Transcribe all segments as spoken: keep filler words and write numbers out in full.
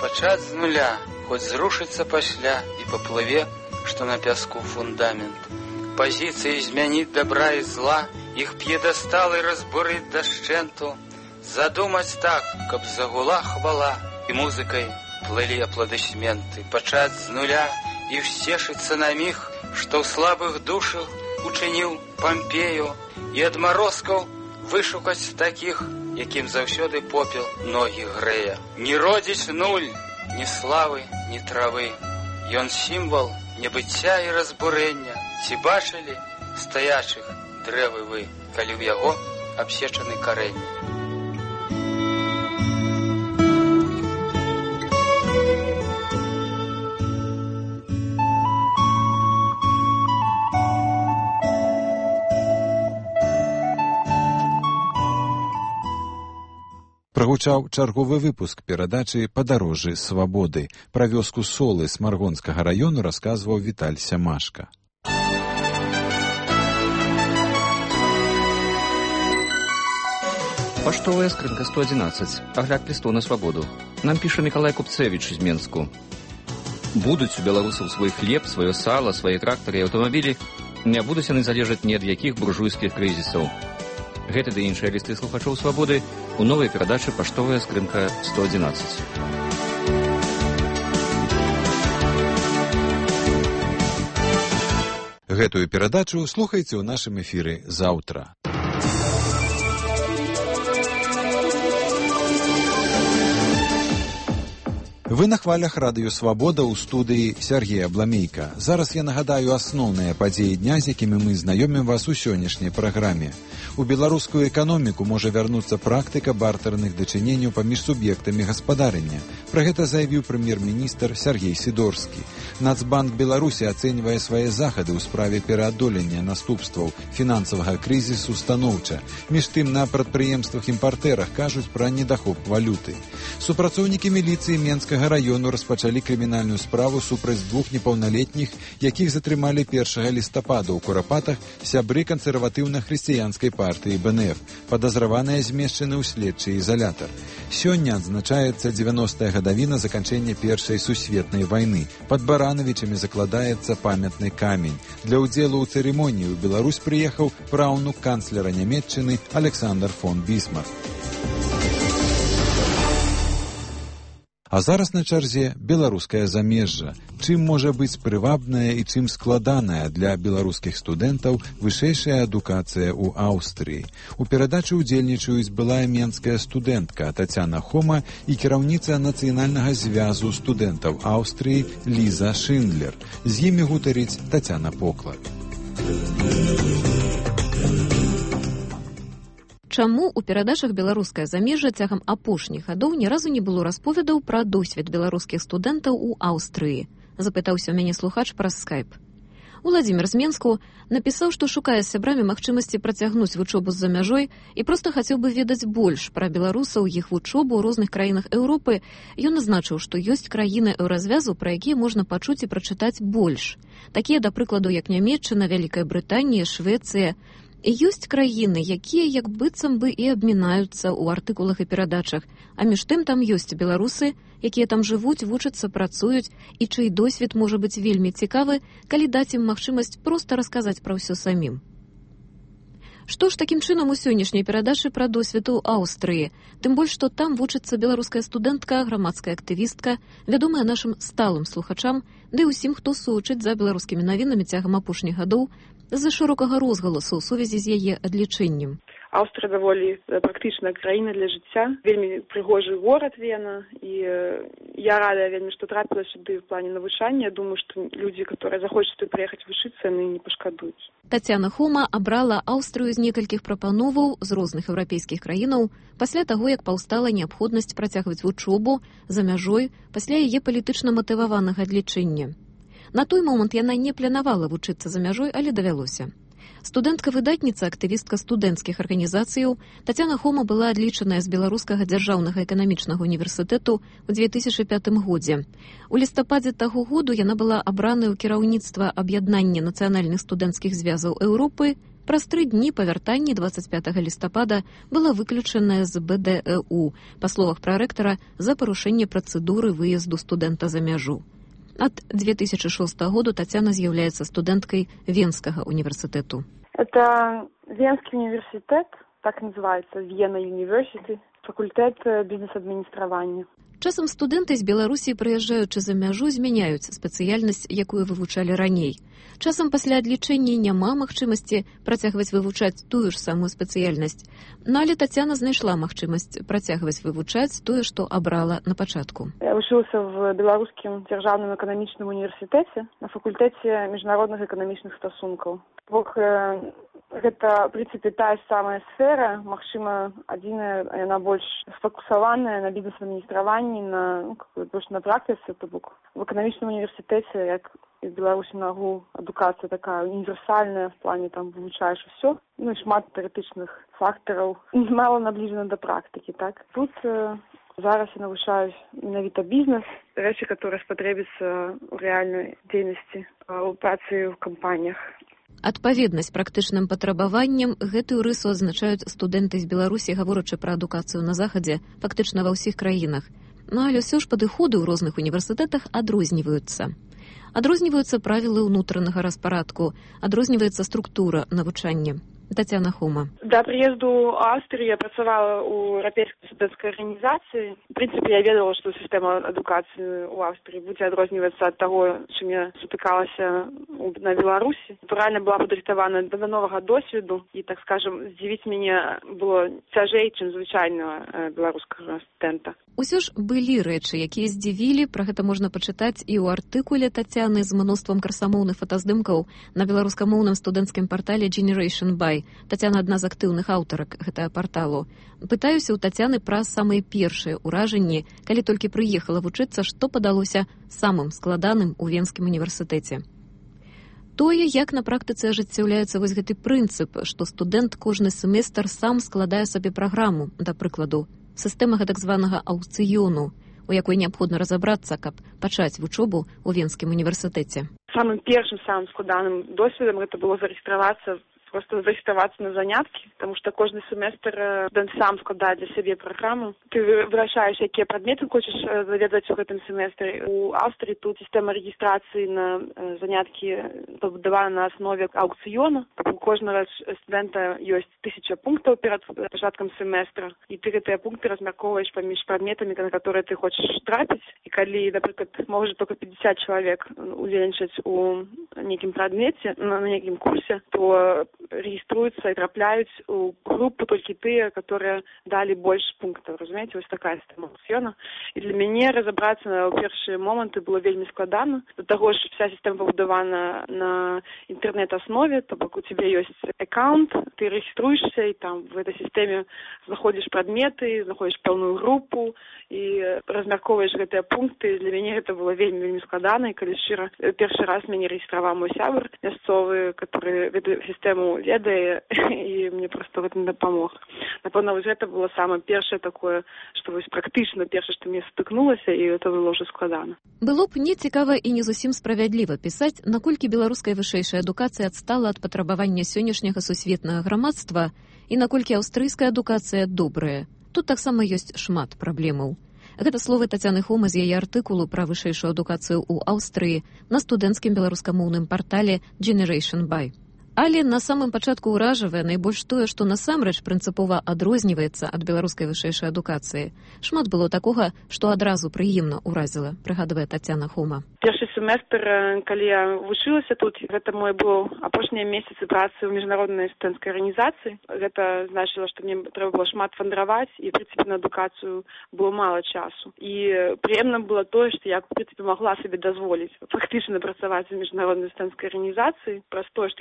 пачаць з нуля, хоць зрушыцца пасля і паплыве, што на пяску фундамент. Пазіцыі змяніць добра і зла, іх п'едасталы разбурыць дашчэнту, задумаць так, каб загула хвала і музыкай плылі апладысменты, пачаць з нуля і ўсцешыцца на міг, што ў слабых душах учыніў Пампею, і адмарозкаў вышукаць такіх, якім заўсёды попел ногі грэе. Не родзіць нуль, ні славы, ні травы. Ён сімвал небыцця і разбурэння. Ці бачылі стаячых дрэвы вы, калі ў яго абсечаны карэнні? Прагучаў чарговы выпуск перадачы «Падарожжы свабоды». Пра вёску Солы Смаргонскага раёну расказваў Віталь Сямашка. Паштовая скрынка сто одиннадцать. Агляд лістоў на свабоду. Нам піша Мікалай Купцэвіч з Менску. Будуць у беларусаў свой хлеб, сваё сала, свае трактары і аўтамабілі. Не будуць яны залежаць ні ад якіх буржуйскіх крызісаў. Гэта ды іншыя лісты слухачоў свабоды у новай перадачы «Паштовая скрынка сто одиннадцать». Гэтую перадачу слухайце ў нашым эфіры заўтра. Вы на хвалях радыё «Свабода» ў студыі Сергея Бламейка. Зараз я нагадаю асноўныя падзеі дня, з якімі мы знаёмім вас у сённяшняй праграме. У беларускую эканоміку можа вярнуцца практыка бартэрных дачыненняў паміж суб'ектамі гаспадарання. Пра гэта заявіў прэм'ер-міністр Сергей Сідорскі. Нацбанк Беларусі ацэньвае свае захады ў справе пераадолення наступстваў фінансавага крызісу станоўча. Між тым, на прадпрыемствах-імпартэрах кажуць пра недахоп валюты. Супрацоўнікі міліцыі Менскага раёну распачалі крымінальную справу супраць двух непаўналетніх, якіх затрымалі першага лістапада ў Курапатах сябры кансерватыўна-хрысціянскай партыі Бэ Эн Эф. Падазраваныя змешчаны ў следчы ізалятар. Сёння адзначаецца дзевяностая гадавіна заканчэння Першай сусветнай вайны. Пад Баранавічамі закладаецца памятны камень. Для ўдзелу ў цырымоніі ў Беларусь прыехаў праўнук канцлера Нямецчыны Александр фон Бісмарк. А зараз на чарзе беларускае замежжа. Чым можа быць прывабная і чым складаная для беларускіх студэнтаў вышэйшая адукацыя ў Аўстрыі. У перадачы ўдзельнічаюць былая менская студэнтка Тацяна Хома і кіраўніца нацыянальнага звязу студэнтаў Аўстрыі Ліза Шиндлер. З імі гутарыць Тацяна Поклад. Чаму ў перадачах «Беларускае замежжа» цягам апошніх гадоў ні разу не было расповедаў пра досвед беларускіх студэнтаў у Аўстрыі? Запытаўся ў мяне слухач праз скайп. Уладзімір з Менску напісаў, што шукае з сябрамі магчымасці працягнуць вучобу з-за мяжой і проста хацеў бы ведаць больш пра беларусаў, іх вучобу ў розных краінах Еўропы. Ён азначыў, што ёсць краіны еўразвязу, пра якія можна пачуць і прачытаць больш. Такія, да прыкладу, як Нямецчына, Вялікая Брытанія, Швецыя. І ёсць краіны, якія як быццам бы і абмінаюцца ў артыкулах і перадачах, а між тым там ёсць беларусы, якія там жывуць, вучацца, працуюць, і чый досвед можа быць вельмі цікавы, калі даць ім магчымасць проста расказаць пра ўсё самім. Што ж такім чынам у сённяшняй перадачы пра досвед у Аўстрыі? Тым больш, што там вучыцца беларуская студэнтка, грамадская актывістка, вядомая нашым сталым слухачам, ды ўсім, хто сочыць за беларускімі навінамі цягам апошніх гадоў, з-за шырокага розгаласу ў сувязі з яе адлічэннем. Аўстрыя даволі практычная краіна для жыцця, вельмі прыгожы горад Вена, і я рада вельмі, што трапіла сюды в плане навучання. Думаю, што людзі, которые захочуць тут прыехаць вучыцца, яны не пашкадуюць. Тацяна Хома абрала Аўстрыю з некалькіх прапановаў з розных еўрапейскіх краінаў пасля таго, як паўстала неабходнасць працягваць вучобу за мяжой пасля яе палітычна матываванага адлічэння. На той момант яна не планавала вучыцца за мяжой, але давялося. Студэнтка-выдатніца, актывістка студэнцкіх арганізацыяў, Тацяна Хома была адлічаная з Беларускага дзяржаўнага эканамічнага універсітэту ў две тысячы пятым годзе. У лістападзе таго году яна была абраная ў кіраўніцтва аб'яднання нацыянальных студэнцкіх звязаў Еўропы. Праз тры дні па вяртанні дваццаць пятага лістапада была выключаная з бэ дэ э у, па словах прарэктара, за парушэнне працэдуры выезду студэнта за мяжу. Ад две тысячи шостага году Татьяна з'яўляецца студэнткай Венскага універсітэту. Это Венский университет, так называется, Вена University, факультэт бізнес-адміністравання. Часам студэнты з Беларусі, прыязджаючы за мяжу, змяняюць спецыяльнасць, якую вывучалі раней. Часам пасля адлічэння няма магчымасці працягваць вывучаць тую ж самую спецыяльнасць. Ну, але Тацяна знайшла магчымасць працягваць вывучаць тое, што абрала на пачатку. Я вучылася в Беларускім дзяржаўным эканамічным універсітэце на факультэце міжнародных эканамічных стасункаў. Бок, гэта, в прынцыпе, тая самая сфера, магчыма, адзіная, яна больш сфокусаваная на бізнес-адміністраванні, на, ну, больш на практыцы, то бок в эканамічным універсітэце, як і в Беларусі на агул, адукацыя такая універсальная, в плане там вывучаеш усё, ну і шмат тэарэтычных фактараў, мала набліжана да практыкі, так? Тут э, зараз я навучаюсь менавіта бізнес, рэчы, которые спатрэбіцца ў рэальнай дзейнасці, у працы ў кампаніях. Адпаведнасць практычным патрабаванням гэтую рысу адзначаюць студэнты з Беларусі, гаворачы пра адукацыю на захадзе, фактычна ва ўсіх краінах. Ну, але ўсё ж падыходы ў розных універсітэтах адрозніваюцца. Адрозніваюцца правілы ўнутранага распарадку, адрозніваецца структура навучання. Татьяна Хома. До приезду в Австрию я працавала у Европейской студэнцкай организации. В принципе, я ведала, что система адукации у Австрии будет адрознівацца от того, чым я сутыкалася на Беларуси. Натурально была падрыхтавана до нового досведу, и, так скажем, здзівіць мяне было цяжэй, чым звычайнага беларускага студэнта. Усё ж былі рэчы, якія здзівілі, пра гэта можна пачытаць і ў артыкуле Тацяны з мноствам красамоўных фотаздымкаў на беларускамоўным студэнцкім партале Generation Buy. Тацяна адна з актыўных аўтарак гэтага парталу. Пытаюся ў Тацяны пра самыя першыя ўражанні, калі толькі прыехала вучыцца, што падалося самым складаным у Венскім універсітэце. Тое, як на практыцы ажыццяўляецца вось гэты прынцып, што студэнт кожны семестр сам складае сабе праграму, да прыкладу, сістэма гэтак званага аўкцыёну, у якой неабходна разабрацца, каб пачаць вучобу ў Венскім універсітэце. Самым першым, самым складаным досведам гэта было зарэгістравацца просто зарегистрироваться на занятки, потому что каждый семестр студент сам складает для себя программу. Ты вырашаешь, какие предметы хочешь заведовать в этом семестре. У Австрии тут система регистрации на занятки побудована на основе аукциона. У каждого студента есть тысяча пунктов перед початком семестра, и ты эти пункты размерковываешь поміж предметами, на которые ты хочешь трапить. И когда, например, может только пятьдесят человек увеличить у неким предмете, на неким курсе, то региструюцца і трапляюць у групу толькі тыя, которые далі больш пунктаў. Разумееце, вось такая сістэма аукцыёна. І для мяне разабрацца ў першыя моманты было вельмі складана. Да таго ж вся сістэма пабудавана на інтэрнэт-аснове, то бок у цябе ёсць аккаунт, ты рэгіструешся, і там в этой сістэме знаходзіш прадметы, знаходзіш пэўную групу і размяркоўваеш гэтыя пункты. Для мяне гэта было вельмі вельмі складана, і калі шчыра першы раз мяне рэгістраваў мой сябар мясцовы, который эту сістэму ведае, і мне просто в этом дапамог. Напэўна, вось гэта было самае першае такое, што вось практычна першае, што мне стыкнулася, і это было ўжо складана. Было б не цікава і не зусім справядліва пісаць, наколькі беларуская вышэйшая адукацыя адстала ад патрабавання сённяшняга сусветнага грамадства і наколькі аўстрыйская адукацыя добрая. Тут таксама ёсць шмат праблемаў. Гэта словы Тацяны Хомы з яе артыкулу пра вышэйшую адукацыю ў Аўстрыі на студэнцкім беларускамоўным партале Generation Buy. Але на самым пачатку ўражвае найбольш тое, што насамрэч прынцыпова адрозніваецца ад беларускай вышэйшай адукацыі. Шмат было такога, што адразу прыемна ўразіла, прыгадвае Тацяна Хома. Першы семестр, калі я вучылася тут, гэта мой быў апошнія месяцы працы ў міжнароднай студэнцкай арганізацыі. Гэта значыла, што мне трэба было шмат вандраваць, і, в прынцыпе, на адукацыю было мала часу. І прыемна было тое, што я, в прынцыпе, магла сабе дазволіць фактычна працаваць у міжнароднай студэнцкай арганізацыі, праз тое, што я магла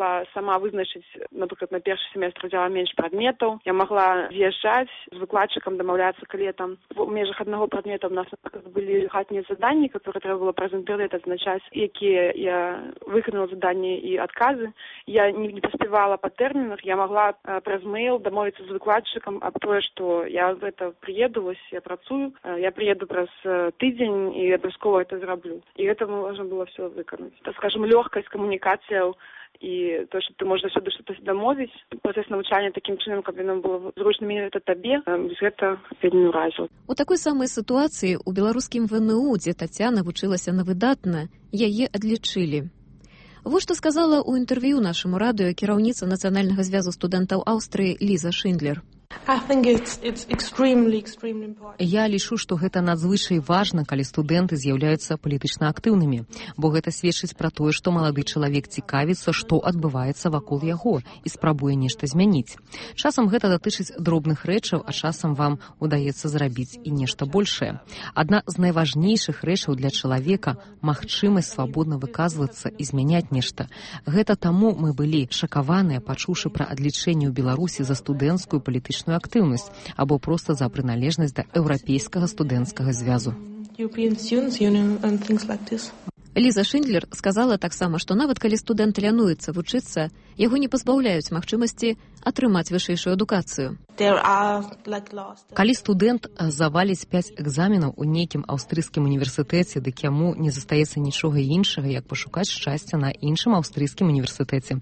могла сама вызначыць, напрыклад, на першы семестр взяла менш прадметаў. Я могла з'язджаць з выкладчыкам, дамаўляцца, калі там в межах аднаго прадмета у нас былі хатнія заданні, которые трэба было праз інтэрнэт адзначаць, якія я выканала заданні і адказы. Я не, не паспявала па тэрмінах, я могла э, праз мэйл дамовіцца з выкладчыкам аб тое, што я гэта прыеду, вось я працую, э, я прыеду праз э, тыдзень і абавязкова это зраблю. І гэта можна было все выканаць. Так скажем, лёгкасць камунікацыяў і то, што ты можаш сюды што-то дамовіць. Працэс навучання такім чынам, каб яно было зручна менавіта табе, гэта вельмі ўразіла. У такой самай сітуацыі ў беларускім ВНУ, дзе Тацяна вучылася на выдатна, яе адлічылі. Вот што сказала ў інтэрв'ю нашаму радыё кіраўніца Нацыянальнага звязу студэнтаў Аўстрыі Ліза Шиндлер. Я лічу, што гэта надзвычай важна, калі студэнты з'яўляюцца палітычна актыўнымі, бо гэта сведчыць пра тое, што малады чалавек цікавіцца, што адбываецца вакол яго і спрабуе нешта змяніць. Часам гэта датычыць дробных рэчаў, а часам вам удаецца зрабіць і нешта большае. Адна з найважнейшых рэчаў для чалавека – магчымасць свабодна выказвацца і змяняць нешта. Гэта таму мы былі шакаваныя, пачуўшы пра адлічэнне ў Беларусі за студэнцкую палітычную актыўнасць або проста за прыналежнасць да еўрапейскага студэнцкага звязу. Ліза Шиндлер сказала таксама, што нават калі студэнт лянуецца вучыцца, яго не пазбаўляюць магчымасці атрымаць вышэйшую адукацыю. Калі студэнт заваліць пяць экзаменаў у нейкім аўстрыйскім універсітэце, дык яму не застаецца нічога іншага, як пашукаць шчасця на іншым аўстрыйскім універсітэце.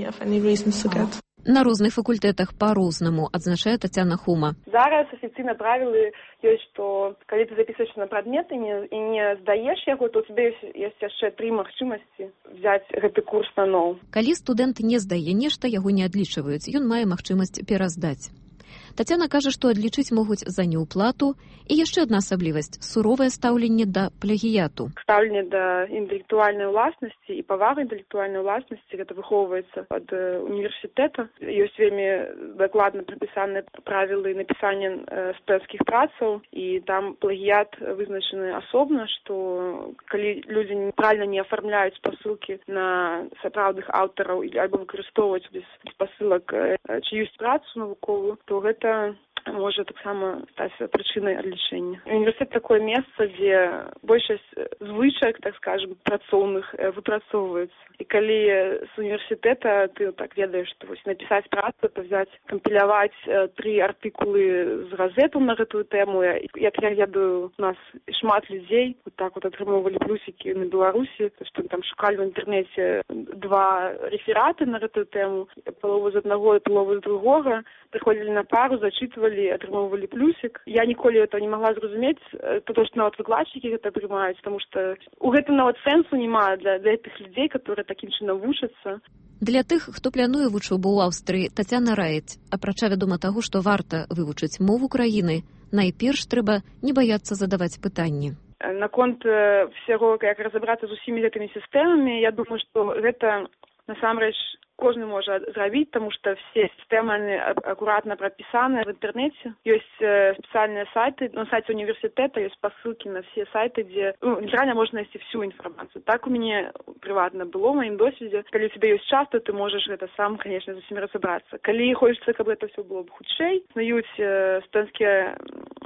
На розных факультэтах па-рознаму, адзначае Тацяна Хума. Зараз афіцыйна правілы ёсць, што калі ты запісваешся на прадмет і не, і не здаеш яго, то у цябе ёсць, ёсць яшчэ тры магчымасці взяць гэты курс наноў. Калі студэнт не здае нешта, яго не адлічваюць, ён мае магчымасць пераздаць. Тацяна кажа, што адлічыць могуць за неўплату. І яшчэ адна асаблівасць – суровае стаўленне да плагіяту. Стаўленне да інтэлектуальнай уласнасці і павага інтэлектуальнай уласнасці гэта выхоўваецца ад універсітэта. Ёсць вельмі дакладна прапісаныя правілы напісання студэнцкіх працаў, і там плагіят вызначаны асобна, што калі людзі правільна не афармляюць спасылкі на сапраўдных аўтараў альбо выкарыстоўваюць без спасылак чыюсь працу навуковую, то гэта можа таксама стаць прычынай адлічэння. Універсітэт такое месца, дзе большасць звычак, так скажем, працоўных выпрацоўваецца. І калі з універсітэта ты так ведаеш, што вось напісаць працу, то взяць, кампіляваць тры артыкулы з газету на гэтую тэму. Як я ведаю, у нас шмат людзей вот так вот атрымоўвалі плюсікі на Беларусі, што там шукалі в інтэрнэце два рэфераты на гэтую тэму, палову з аднаго і палову з другога, прыходзілі на пару, зачытвалі, атрымоўвалі плюсік. Я ніколі этого не магла зразумець, потому што нават выкладчыкі гэта прымаюць, тому што у гэтым нават сэнсу няма для, для гэтых людзей, которые такім чынам вучацца. Для тых, хто плануе вучобу ў Аўстрыі, Тацяна раіць, апрача вядома таго, што варта вывучыць мову краіны, найперш трэба не баяцца задаваць пытанні. Наконт всяго, як разабрацца з усімі гэтымі сістэмамі, я думаю, што гэта насамрэч кожны можа зрабіць, таму што все сістэмы акуратна прапісаныя в інтэрнэце. Ёсць спецыяльныя сайты, на сайце універсітэта ёсць спасылкі на все сайты, дзе ну, літаральна можна знайсці всю інфармацыю. Так у мяне прыватна было ў маім досведзе. Калі у цябе ёсць час, то ты можаш гэта сам, конечно, з усім разабрацца. Калі хочацца, каб гэта все было б хутчэй, існуюць студэнцкія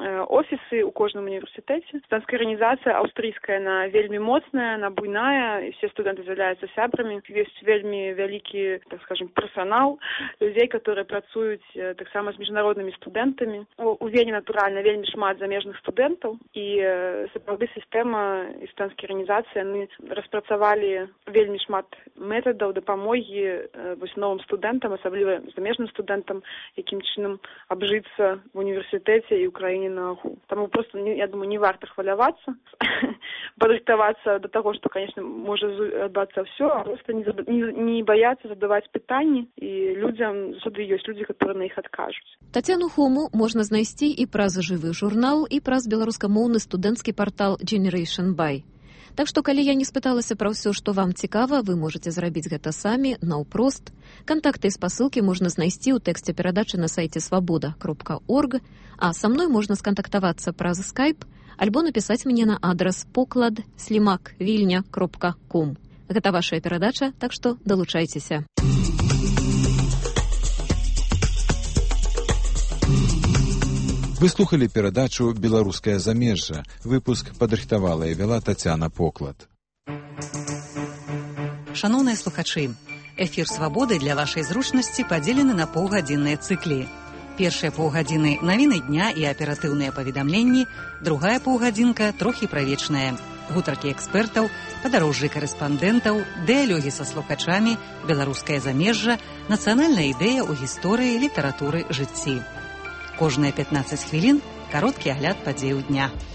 офісы ў кожным універсітэце. Студэнцкая арганізацыя аўстрыйская, она вельмі моцная, она буйная, і все студэнты з'яўляюцца сябрамі. Ёсць вельмі вялікі, так скажем, персонал, людей, которые працуюць таксама з міжнароднымі студэнтамі. У Вені, натуральна, вельмі шмат замежных студэнтаў, і сапраўды сістэма і студэнцкія арганізацыі, яны распрацавалі вельмі шмат метадаў дапамогі вось новым студэнтам, асабліва замежным студэнтам, якім чынам абжыцца в універсітэце і ў краіне наогул. Таму просто, я думаю, не варта хвалявацца, падрыхтавацца до таго, што, конечно, можа адбыцца ўсё, а просто не, не, не баяцца задаваць пытанні, і людзям заўсёды ёсць людзі, которые на іх адкажуць. Тацяну Хому можна знайсці і праз жывы журнал, і праз беларускамоўны студэнцкі партал Generation Buy. Так што, калі я не спыталася пра ўсё, што вам цікава, вы можаце зрабіць гэта самі, наўпрост. Кантакты і спасылкі можна знайсці ў тэксце перадачы на сайце свабода кропка орг, а са мной можна скантактавацца праз скайп альбо напісаць мне на адрас поклад слімак вільня кропка ком. Гэта вашая перадача, так што далучайцеся. Вы слухали перадачу «Беларускае замежжа». Выпуск падрыхтавала і вяла Тацяна Поклад. Шановныя слухачы, эфір «Свабоды» для вашай зручнасці падзелены на паўгадзінныя цыклі. Першыя паўгадзіны навіны дня і аператыўныя паведамленні, другая паўгадзінка трохі правечная. Гутаркі экспертаў, падарожжы карэспандэнтаў, дыялогі са слухачамі, беларускае замежжа, нацыянальная ідэя ў гісторыі, літаратуры, жыцці. Кожныя пятнаццаць хвілін кароткі агляд падзеяў дня.